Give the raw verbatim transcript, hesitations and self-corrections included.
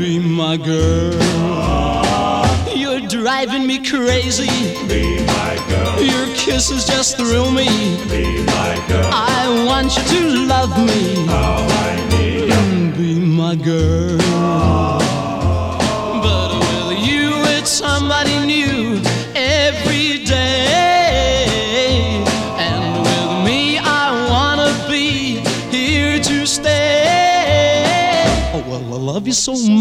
Be my girl. You're driving me crazy. Be my girl. Your kisses just thrill me. Be my girl. I want you to love me. How I need you. Be my girl. But with you it's somebody new every day. And with me I wanna be here to stay. Oh well, I love you so much.